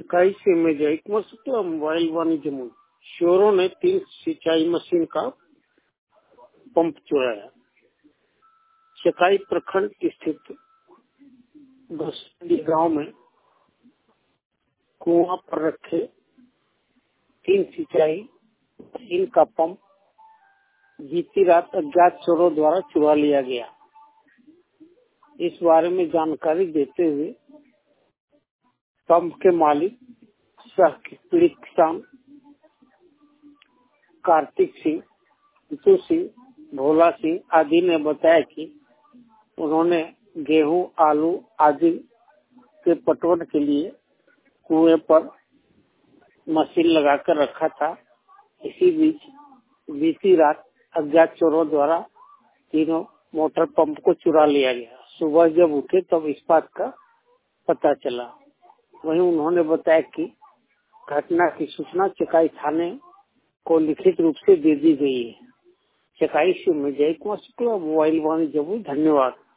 शिकाई से मेजाइक शुक्ला मोबाइल वाणिज्य मूल चोरों ने 3 सिंचाई मशीन का पंप चुराया। शिकाई प्रखंड स्थित गांव में कुआं पर रखे 3 सिंचाई मशीन का पंप बीती रात अज्ञात चोरों द्वारा चुरा लिया गया। इस बारे में जानकारी देते हुए पंप के मालिक सह पीड़ित किसान कार्तिक सिंह, नीतू सिंह, भोला सिंह आदि ने बताया कि उन्होंने गेहूं, आलू आदि के पटवन के लिए कुएं पर मशीन लगाकर रखा था। इसी बीच बीती रात अज्ञात चोरों द्वारा तीनों मोटर पंप को चुरा लिया गया। सुबह जब उठे तब इस बात का पता चला। वहीं उन्होंने बताया कि घटना की सूचना चकाई थाने को लिखित रूप से दे दी गई है। चकाई से मैं जय कुमार शुक्ला, मोबाइल वाणिज्य। धन्यवाद।